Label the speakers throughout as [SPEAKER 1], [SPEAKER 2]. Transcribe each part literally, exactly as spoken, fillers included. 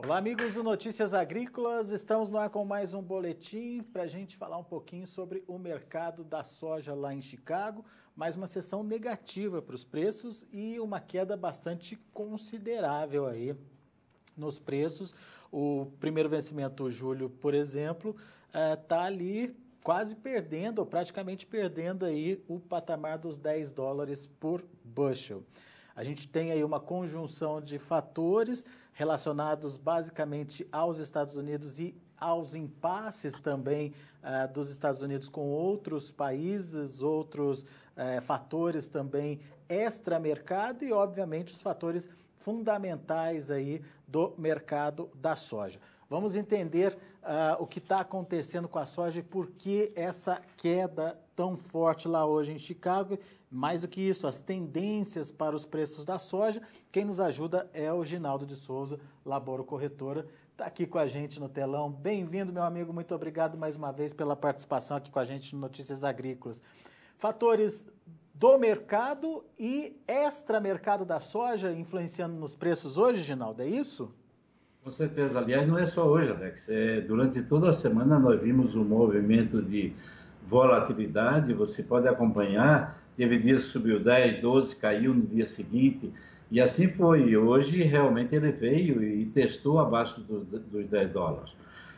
[SPEAKER 1] Olá, amigos do Notícias Agrícolas. Estamos no ar com mais um boletim para a gente falar um pouquinho sobre o mercado da soja lá em Chicago. Mais uma sessão negativa para os preços e uma queda bastante considerável aí nos preços. O primeiro vencimento, julho, por exemplo, está ali quase perdendo, ou praticamente perdendo aí o patamar dos dez dólares por bushel. A gente tem aí uma conjunção de fatores relacionados basicamente aos Estados Unidos e aos impasses também uh, dos Estados Unidos com outros países, outros uh, fatores também extra-mercado e, obviamente, os fatores fundamentais aí do mercado da soja. Vamos entender uh, o que está acontecendo com a soja e por que essa queda tão forte lá hoje em Chicago. Mais do que isso, as tendências para os preços da soja. Quem nos ajuda é o Ginaldo de Souza, Laboro Corretora. Está aqui com a gente no telão. Bem-vindo, meu amigo. Muito obrigado mais uma vez pela participação aqui com a gente no Notícias Agrícolas. Fatores do mercado e extra-mercado da soja influenciando nos preços hoje, Ginaldo, é isso?
[SPEAKER 2] Com certeza. Aliás, não é só hoje, Alex. É, durante toda a semana nós vimos um movimento de volatilidade. Você pode acompanhar. Teve dias que subiu dez, doze, caiu no dia seguinte. E assim foi. Hoje, realmente, ele veio e testou abaixo dos, dos dez dólares.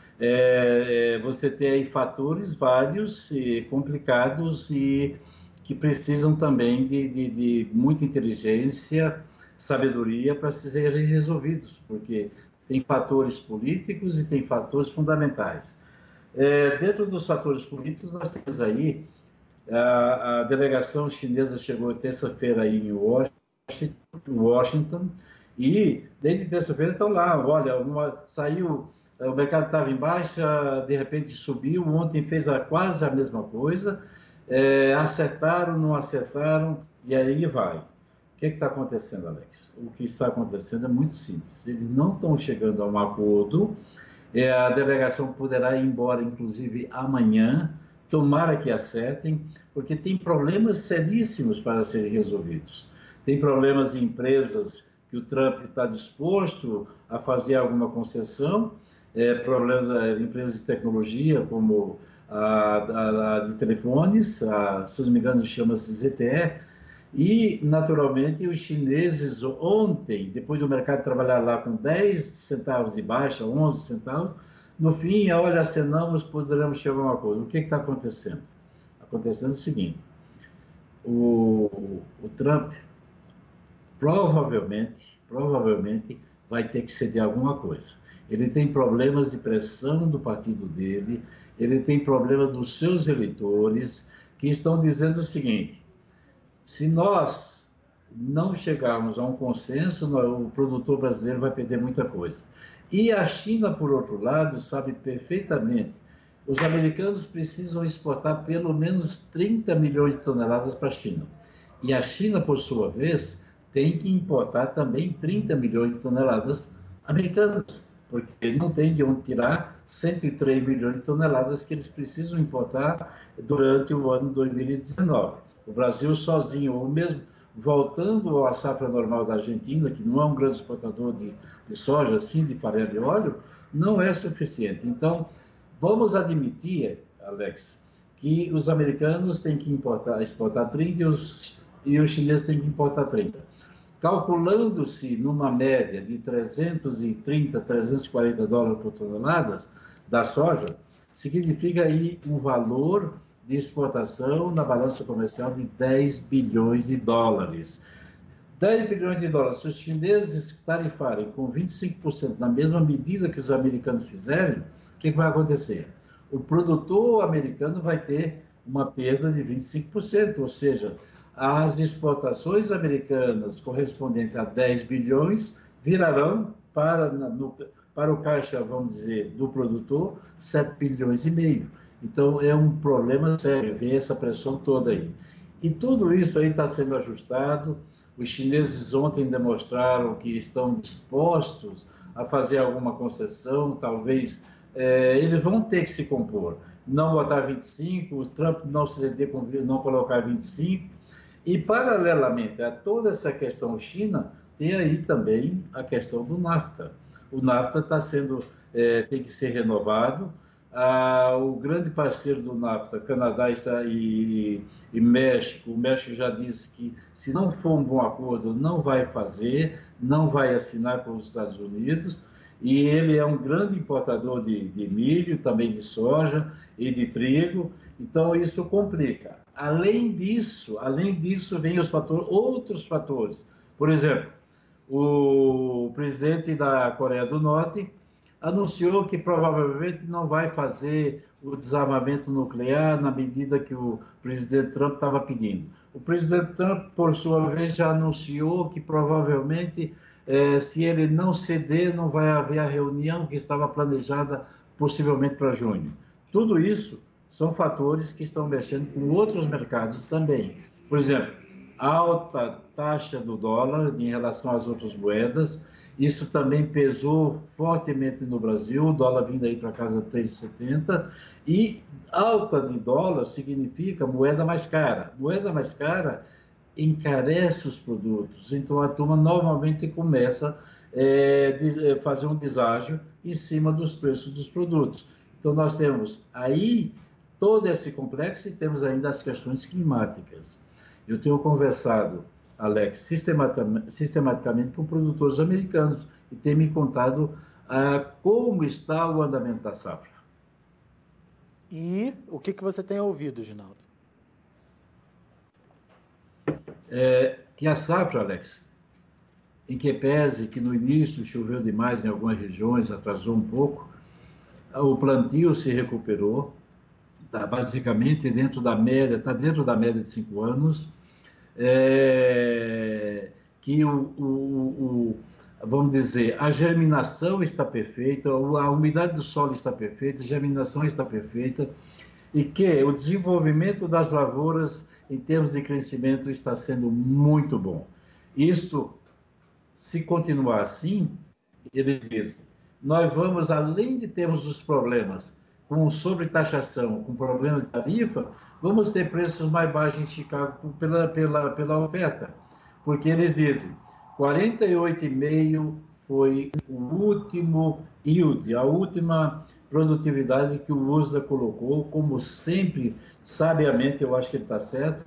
[SPEAKER 2] É, você tem aí fatores vários e complicados e que precisam também de, de, de muita inteligência, sabedoria para serem resolvidos, porque tem fatores políticos e tem fatores fundamentais. É, dentro dos fatores políticos, nós temos aí, a, a delegação chinesa chegou terça-feira aí em Washington, Washington e desde terça-feira estão lá, olha, uma, saiu, o mercado estava em baixa, de repente subiu, ontem fez a, quase a mesma coisa, é, acertaram, não acertaram, e aí vai. O que está acontecendo, Alex? O que está acontecendo é muito simples. Eles não estão chegando a um acordo. É, a delegação poderá ir embora, inclusive, amanhã. Tomara que acertem, porque tem problemas seríssimos para serem resolvidos. Tem problemas em empresas que o Trump está disposto a fazer alguma concessão, é, problemas em empresas de tecnologia, como a, a, a de telefones, a, se não me engano, chama-se Z T E. E, naturalmente, os chineses ontem, depois do mercado trabalhar lá com dez centavos de baixa, onze centavos, no fim, olha, acenamos, poderemos chegar a uma coisa. O que está acontecendo? Acontecendo o seguinte, o, o Trump provavelmente, provavelmente vai ter que ceder alguma coisa. Ele tem problemas de pressão do partido dele, ele tem problema dos seus eleitores, que estão dizendo o seguinte: se nós não chegarmos a um consenso, o produtor brasileiro vai perder muita coisa. E a China, por outro lado, sabe perfeitamente, os americanos precisam exportar pelo menos trinta milhões de toneladas para a China. E a China, por sua vez, tem que importar também trinta milhões de toneladas americanas, porque não tem de onde tirar cento e três milhões de toneladas que eles precisam importar durante o ano dois mil e dezenove. O Brasil sozinho, ou mesmo voltando à safra normal da Argentina, que não é um grande exportador de, de soja, sim de farelo de óleo, não é suficiente. Então, vamos admitir, Alex, que os americanos têm que importar, exportar trinta e os, e os chineses têm que importar trinta. Calculando-se numa média de trezentos e trinta, trezentos e quarenta dólares por tonelada da soja, significa aí um valor de exportação na balança comercial de dez bilhões de dólares. dez bilhões de dólares, se os chineses tarifarem com vinte e cinco por cento na mesma medida que os americanos fizerem, o que vai acontecer? O produtor americano vai ter uma perda de vinte e cinco por cento, ou seja, as exportações americanas correspondentes a dez bilhões virarão para, no, para o caixa, vamos dizer, do produtor, sete bilhões e meio. Então, é um problema sério, vem essa pressão toda aí. E tudo isso aí está sendo ajustado. Os chineses ontem demonstraram que estão dispostos a fazer alguma concessão, talvez é, eles vão ter que se compor. Não botar vinte e cinco, o Trump não se ceder com não colocar vinte e cinco. E, paralelamente a toda essa questão China, tem aí também a questão do NAFTA. o NAFTA está sendo, é, tem que ser renovado. Ah, o grande parceiro do NAFTA, Canadá e, e México, o México já disse que se não for um bom acordo, não vai fazer, não vai assinar com os Estados Unidos, e ele é um grande importador de, de milho, também de soja e de trigo, então isso complica. Além disso, além disso, vem os fatores, outros fatores. Por exemplo, o presidente da Coreia do Norte anunciou que provavelmente não vai fazer o desarmamento nuclear na medida que o presidente Trump estava pedindo. O presidente Trump, por sua vez, já anunciou que provavelmente, eh, se ele não ceder, não vai haver a reunião que estava planejada possivelmente para junho. Tudo isso são fatores que estão mexendo com outros mercados também. Por exemplo, alta taxa do dólar em relação às outras moedas. Isso também pesou fortemente no Brasil, o dólar vindo aí para casa de três vírgula setenta, e alta de dólar significa moeda mais cara. Moeda mais cara encarece os produtos, então a turma normalmente começa a é, fazer um deságio em cima dos preços dos produtos. Então nós temos aí todo esse complexo e temos ainda as questões climáticas. Eu tenho conversado, Alex, sistematicamente, sistematicamente com produtores americanos e tem me contado ah, como está o andamento da safra.
[SPEAKER 1] E o que, que você tem ouvido, Ginaldo?
[SPEAKER 2] É, que a safra, Alex, em que pese que no início choveu demais em algumas regiões, atrasou um pouco, o plantio se recuperou, está basicamente dentro da média, está dentro da média de cinco anos, é, que o, o, o, vamos dizer, a germinação está perfeita, a umidade do solo está perfeita, a germinação está perfeita, e que o desenvolvimento das lavouras em termos de crescimento está sendo muito bom. Isto, se continuar assim, eles dizem, nós vamos, além de termos os problemas com sobretaxação, com problema de tarifa, vamos ter preços mais baixos em Chicago pela, pela, pela oferta. Porque eles dizem, quarenta e oito vírgula cinco foi o último yield, a última produtividade que o U S D A colocou, como sempre, sabiamente, eu acho que ele está certo,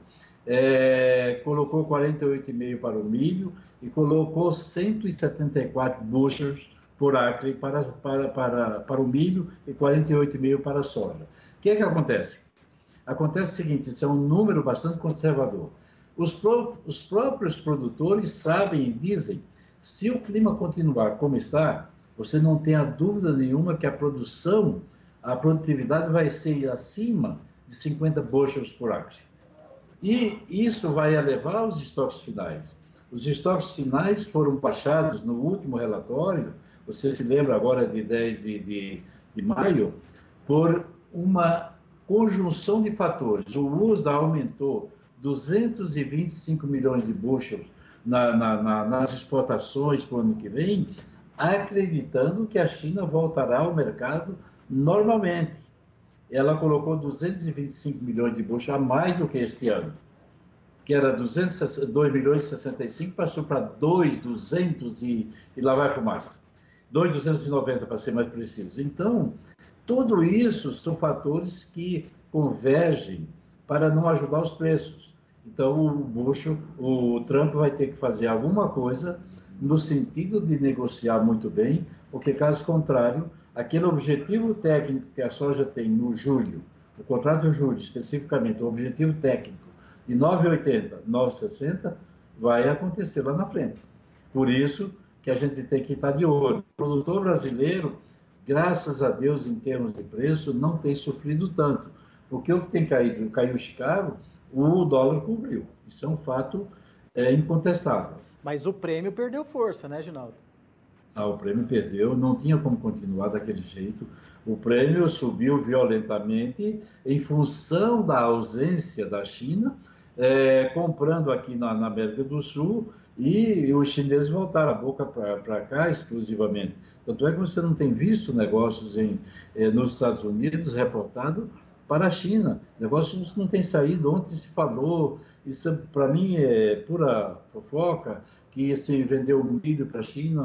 [SPEAKER 2] é, colocou quarenta e oito vírgula cinco para o milho e colocou cento e setenta e quatro bushels por acre para, para, para, para o milho e quarenta e oito vírgula cinco para a soja. O que é que acontece? Acontece o seguinte, isso é um número bastante conservador. Os, pró os próprios produtores sabem e dizem, se o clima continuar como está, você não tenha dúvida nenhuma que a produção, a produtividade vai ser acima de cinquenta bushels por acre. E isso vai elevar os estoques finais. Os estoques finais foram baixados no último relatório, você se lembra agora de dez de, de, de maio, por uma conjunção de fatores. O U S D A aumentou duzentos e vinte e cinco milhões de bushels na, na, na, nas exportações para o ano que vem, acreditando que a China voltará ao mercado normalmente. Ela colocou duzentos e vinte e cinco milhões de bushels a mais do que este ano, que era duzentos, dois milhões e sessenta e cinco, passou para dois milhões e duzentos e, e lá vai fumaça. dois milhões duzentos e noventa, para ser mais preciso. Então, tudo isso são fatores que convergem para não ajudar os preços. Então, o Bush, o Trump vai ter que fazer alguma coisa no sentido de negociar muito bem, porque, caso contrário, aquele objetivo técnico que a soja tem no julho, o contrato de julho, especificamente, o objetivo técnico de nove vírgula oitenta, nove vírgula sessenta, vai acontecer lá na frente. Por isso que a gente tem que estar de olho. O produtor brasileiro, graças a Deus, em termos de preço, não tem sofrido tanto. Porque o que tem caído, caiu Chicago, o dólar cobriu. Isso é um fato é, incontestável.
[SPEAKER 1] Mas o prêmio perdeu força, né, Ginaldo?
[SPEAKER 2] Ah, o prêmio perdeu, não tinha como continuar daquele jeito. O prêmio subiu violentamente em função da ausência da China, é, comprando aqui na, na América do Sul, e os chineses voltaram a boca para cá exclusivamente. Tanto é que você não tem visto negócios em, eh, nos Estados Unidos reportado para a China. Negócios não têm saído. Ontem se falou, isso para mim é pura fofoca, que se vendeu milho para a China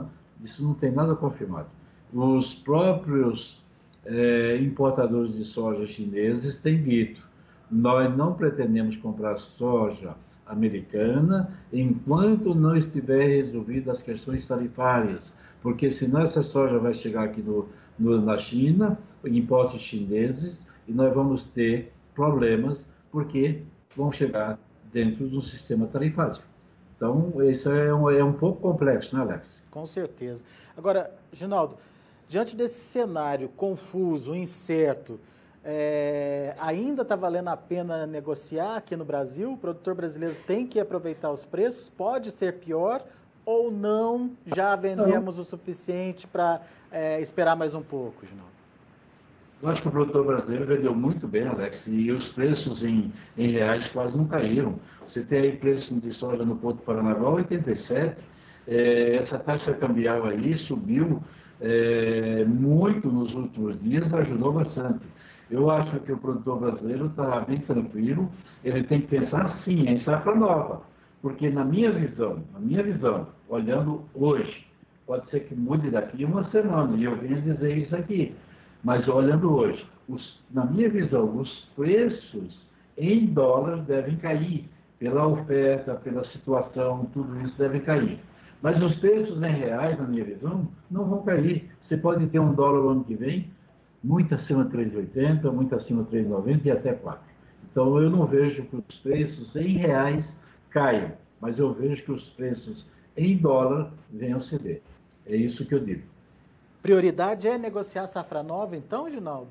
[SPEAKER 2] Isso não tem nada confirmado. Os próprios é, importadores de soja chineses têm dito: nós não pretendemos comprar soja americana enquanto não estiver resolvidas as questões tarifárias, porque senão essa soja vai chegar aqui no, no, na China, impostos chineses, e nós vamos ter problemas, porque vão chegar dentro do sistema tarifário. Então, isso é um, é um pouco complexo, né, Alex?
[SPEAKER 1] Com certeza. Agora, Ginaldo, diante desse cenário confuso, incerto, é, ainda está valendo a pena negociar aqui no Brasil? O produtor brasileiro tem que aproveitar os preços? Pode ser pior ou não? Já vendemos não. o suficiente para é, esperar mais um pouco, Ginaldo?
[SPEAKER 2] Eu acho que o produtor brasileiro vendeu muito bem, Alex, e os preços em, em reais quase não caíram. Você tem aí preço de soja no Porto Paranaguá, oitenta e sete. É, essa taxa cambial aí subiu é, muito nos últimos dias, ajudou bastante. Eu acho que o produtor brasileiro está bem tranquilo, ele tem que pensar sim em safra nova, porque na minha visão, na minha visão, olhando hoje, pode ser que mude daqui uma semana, e eu venho dizer isso aqui, mas olhando hoje, os, na minha visão, os preços em dólares devem cair, pela oferta, pela situação, tudo isso deve cair. Mas os preços em reais, na minha visão, não vão cair. Você pode ter um dólar no ano que vem, muito acima de três reais e oitenta centavos, muito acima de três reais e noventa centavos e até quatro reais. Então, eu não vejo que os preços em reais caiam, mas eu vejo que os preços em dólar venham ceder. É isso que eu digo.
[SPEAKER 1] Prioridade é negociar safra nova, então, Ginaldo?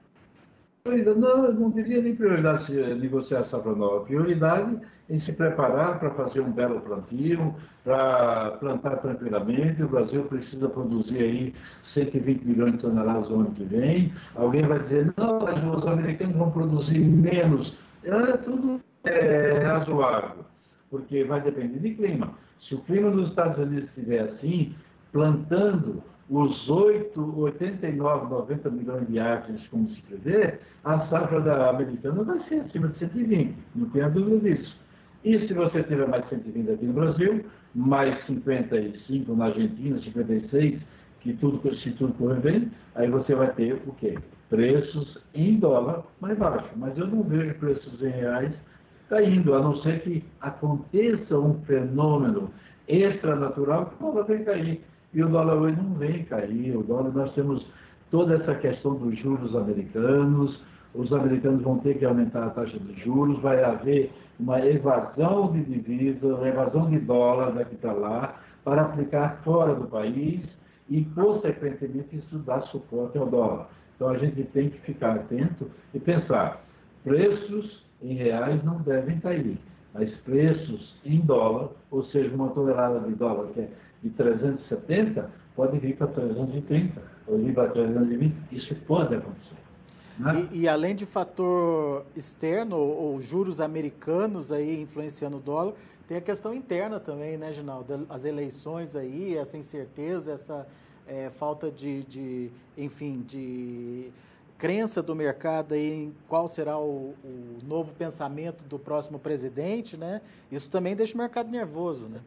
[SPEAKER 2] Não, eu não diria nem prioridade se negociar safra nova. Prioridade em se preparar para fazer um belo plantio, para plantar tranquilamente. O Brasil precisa produzir aí cento e vinte milhões de toneladas no ano que vem. Alguém vai dizer, não, mas os americanos vão produzir menos. É, tudo é razoável, porque vai depender de clima. Se o clima nos Estados Unidos estiver assim, plantando os oito, oitenta e nove, noventa milhões de árvores, como se prevê, a safra da americana vai ser acima de cento e vinte, não tenha dúvida disso. E se você tiver mais cento e vinte aqui no Brasil, mais cinquenta e cinco na Argentina, cinquenta e seis, que tudo, se tudo correr bem, aí você vai ter o quê? Preços em dólar mais baixos. Mas eu não vejo preços em reais caindo, a não ser que aconteça um fenômeno extranatural que o dólar vai cair. E o dólar hoje não vem cair. O dólar, nós temos toda essa questão dos juros americanos. Os americanos vão ter que aumentar a taxa de juros. Vai haver uma evasão de divisa, uma evasão de dólar daqui para lá, para aplicar fora do país e, consequentemente, isso dá suporte ao dólar. Então, a gente tem que ficar atento e pensar: preços em reais não devem cair, mas preços em dólar, ou seja, uma tonelada de dólar que é de trezentos e setenta, pode vir para trezentos e trinta, pode vir para trezentos e vinte, isso pode acontecer. Né?
[SPEAKER 1] E, e além de fator externo, ou, ou juros americanos aí influenciando o dólar, tem a questão interna também, né, Ginaldo? As eleições aí, essa incerteza, essa é, falta de, de, enfim, de crença do mercado aí em qual será o, o novo pensamento do próximo presidente, né? Isso também deixa o mercado nervoso, né?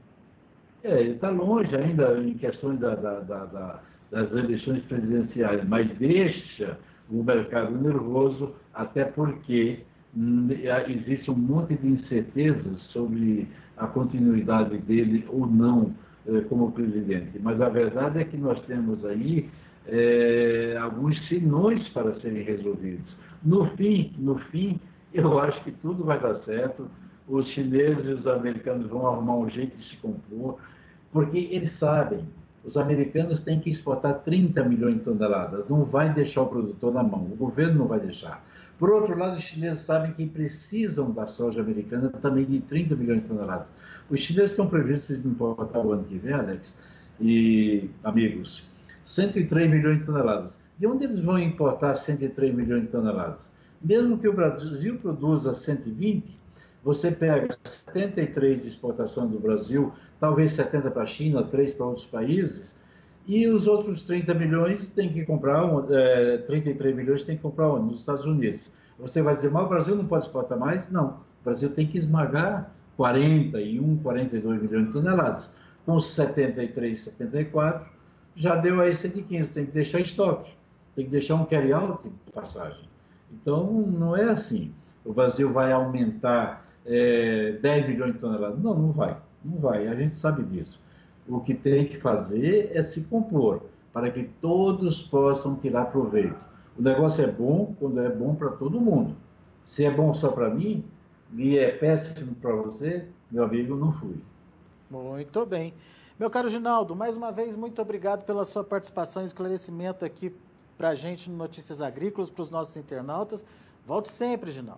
[SPEAKER 2] É, está longe ainda em questões da, da, da, da, das eleições presidenciais, mas deixa o mercado nervoso, até porque hum, existe um monte de incertezas sobre a continuidade dele ou não eh, como presidente. Mas a verdade é que nós temos aí eh, alguns sinões para serem resolvidos. No fim, no fim, eu acho que tudo vai dar certo. Os chineses e os americanos vão arrumar um jeito de se compor, porque eles sabem, os americanos têm que exportar trinta milhões de toneladas, não vai deixar o produtor na mão, o governo não vai deixar. Por outro lado, os chineses sabem que precisam da soja americana também de trinta milhões de toneladas. Os chineses estão previstos em importar o ano que vem, Alex, e amigos, cento e três milhões de toneladas. De onde eles vão importar cento e três milhões de toneladas? Mesmo que o Brasil produza cento e vinte, você pega setenta e três de exportação do Brasil, talvez setenta para a China, três para outros países, e os outros trinta milhões tem que comprar, é, trinta e três milhões tem que comprar onde? Nos Estados Unidos. Você vai dizer, mas o Brasil não pode exportar mais? Não. O Brasil tem que esmagar quarenta e um, quarenta e dois milhões de toneladas. Com os setenta e três, setenta e quatro, já deu aí cento e quinze, tem que deixar estoque, tem que deixar um carry-out de passagem. Então, não é assim. O Brasil vai aumentar é, dez milhões de toneladas. Não, não vai. Não vai. A gente sabe disso. O que tem que fazer é se compor, para que todos possam tirar proveito. O negócio é bom quando é bom para todo mundo. Se é bom só para mim e é péssimo para você, meu amigo, não fui.
[SPEAKER 1] Muito bem. Meu caro Ginaldo, mais uma vez, muito obrigado pela sua participação e esclarecimento aqui para a gente no Notícias Agrícolas, para os nossos internautas. Volte sempre, Ginaldo.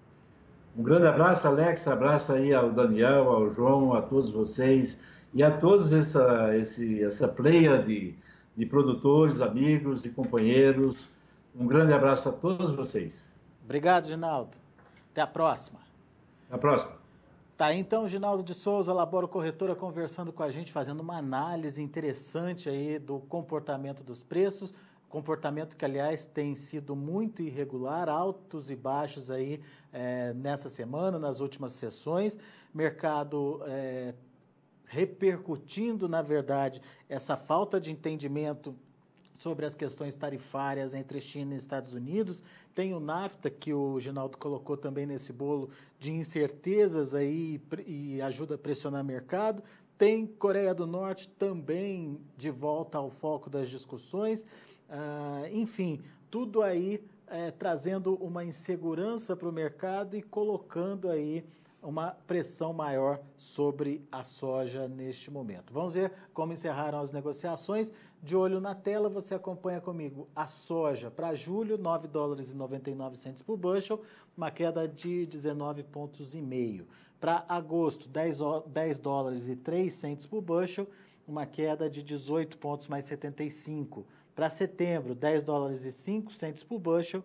[SPEAKER 2] Um grande abraço, Alex, abraço aí ao Daniel, ao João, a todos vocês e a todos essa, esse, essa pleia de, de produtores, amigos e companheiros. Um grande abraço a todos vocês.
[SPEAKER 1] Obrigado, Ginaldo. Até a próxima.
[SPEAKER 2] Até a próxima.
[SPEAKER 1] Tá, então, Ginaldo de Souza, Laboro Corretora, conversando com a gente, fazendo uma análise interessante aí do comportamento dos preços, comportamento que, aliás, tem sido muito irregular, altos e baixos aí é, nessa semana, nas últimas sessões, mercado é, repercutindo, na verdade, essa falta de entendimento sobre as questões tarifárias entre China e Estados Unidos. Tem o NAFTA, que o Ginaldo colocou também nesse bolo de incertezas aí e ajuda a pressionar o mercado. Tem Coreia do Norte também de volta ao foco das discussões. Ah, enfim, tudo aí é, trazendo uma insegurança para o mercado e colocando aí uma pressão maior sobre a soja neste momento. Vamos ver como encerraram as negociações. De olho na tela, você acompanha comigo a soja para julho, nove dólares e noventa e nove centavos por bushel, uma queda de dezenove pontos e meio. Para agosto, dez dólares e três centavos por bushel, uma queda de dezoito pontos mais setenta e cinco. Para setembro, dez dólares e cinco centavos por bushel,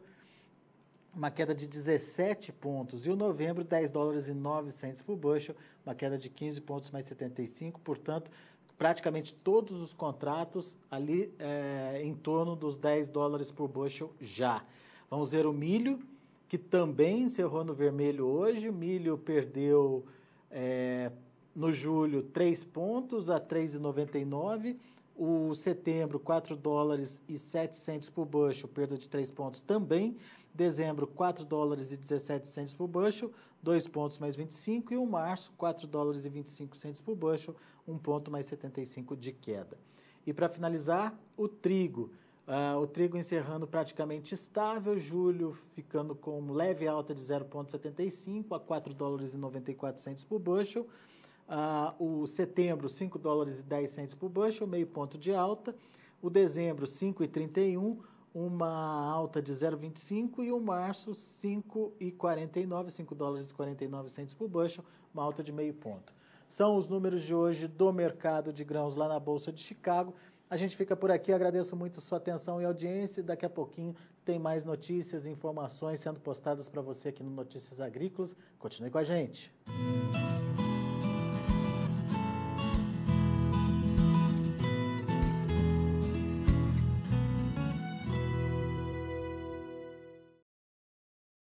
[SPEAKER 1] uma queda de dezessete pontos, e o novembro, dez dólares e nove centavos por bushel, uma queda de quinze pontos mais setenta e cinco, portanto, praticamente todos os contratos ali é, em torno dos dez dólares por bushel já. Vamos ver o milho, que também encerrou no vermelho hoje. O milho perdeu é, no julho três pontos a três reais e noventa e nove centavos. O setembro, quatro dólares e sete centavos por bushel, perda de três pontos também. Dezembro, quatro dólares e dezessete centavos por bushel, dois pontos mais vinte e cinco. E o março, quatro dólares e vinte e cinco centavos por bushel, um ponto mais setenta e cinco de queda. E para finalizar, o trigo. Uh, o trigo encerrando praticamente estável, julho ficando com leve alta de zero ponto setenta e cinco a quatro dólares e noventa e quatro centavos por bushel. Uh, o setembro, cinco dólares e dez centavos por bushel, meio ponto de alta. O dezembro, cinco reais e trinta e um, uma alta de zero vírgula vinte e cinco. E o março, cinco reais e quarenta e nove, cinco dólares e quarenta e nove centavos por bushel, uma alta de meio ponto. São os números de hoje do mercado de grãos lá na Bolsa de Chicago. A gente fica por aqui, agradeço muito sua atenção e audiência. Daqui a pouquinho tem mais notícias e informações sendo postadas para você aqui no Notícias Agrícolas. Continue com a gente.